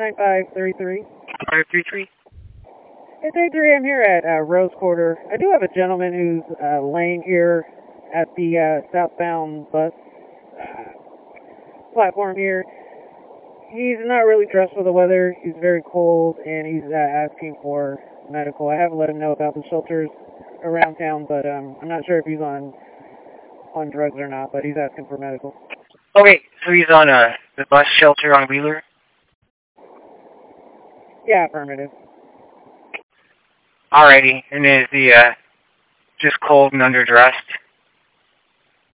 9533. 533? Hey, 33, I'm here at Rose Quarter. I do have a gentleman who's laying here at the southbound bus platform here. He's not really dressed for the weather. He's very cold, and he's asking for medical. I haven't let him know about the shelters around town, but I'm not sure if he's on drugs or not, but he's asking for medical. Okay, so he's on the bus shelter on Wheeler? Yeah, affirmative. Alrighty, and is he just cold and underdressed?